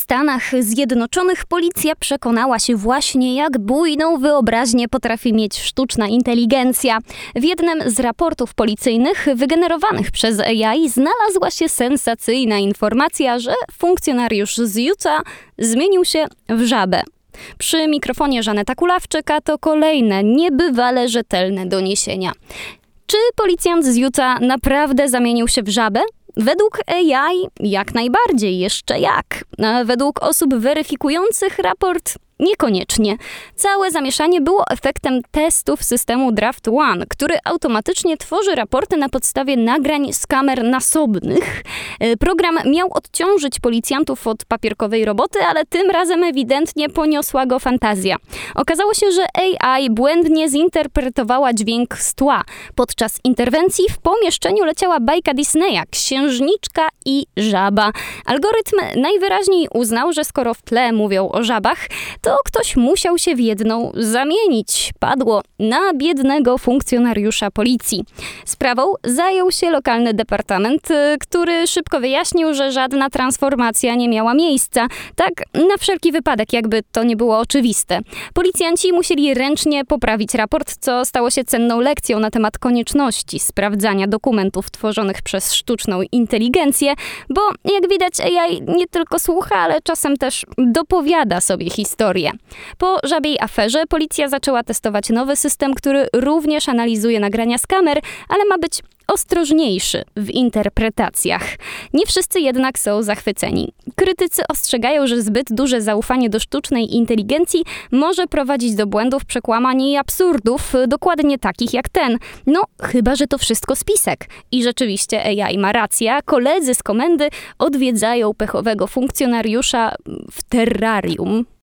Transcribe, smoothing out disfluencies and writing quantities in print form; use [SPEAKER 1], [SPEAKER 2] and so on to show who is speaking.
[SPEAKER 1] Stanach Zjednoczonych policja przekonała się właśnie, jak bujną wyobraźnię potrafi mieć sztuczna inteligencja. W jednym z raportów policyjnych wygenerowanych przez AI znalazła się sensacyjna informacja, że funkcjonariusz z Utah zmienił się w żabę. Przy mikrofonie Żaneta Kulawczyka to kolejne niebywale rzetelne doniesienia. Czy policjant z Utah naprawdę zamienił się w żabę? Według AI jak najbardziej, jeszcze jak. A według osób weryfikujących raport niekoniecznie. Całe zamieszanie było efektem testów systemu Draft One, który automatycznie tworzy raporty na podstawie nagrań z kamer nasobnych. Program miał odciążyć policjantów od papierkowej roboty, ale tym razem ewidentnie poniosła go fantazja. Okazało się, że AI błędnie zinterpretowała dźwięk z tła. Podczas interwencji w pomieszczeniu leciała bajka Disneya, Księżniczka i żaba. Algorytm najwyraźniej uznał, że skoro w tle mówią o żabach, to ktoś musiał się w jedną zamienić. Padło na biednego funkcjonariusza policji. Sprawą zajął się lokalny departament, który szybko wyjaśnił, że żadna transformacja nie miała miejsca. Tak na wszelki wypadek, jakby to nie było oczywiste. Policjanci musieli ręcznie poprawić raport, co stało się cenną lekcją na temat konieczności sprawdzania dokumentów tworzonych przez sztuczną inteligencję, bo jak widać AI nie tylko słucha, ale czasem też dopowiada sobie historię. Po żabiej aferze policja zaczęła testować nowy system, który również analizuje nagrania z kamer, ale ma być ostrożniejszy w interpretacjach. Nie wszyscy jednak są zachwyceni. Krytycy ostrzegają, że zbyt duże zaufanie do sztucznej inteligencji może prowadzić do błędów, przekłamań i absurdów, dokładnie takich jak ten. No, chyba że to wszystko spisek. I rzeczywiście AI ma rację, a koledzy z komendy odwiedzają pechowego funkcjonariusza w terrarium.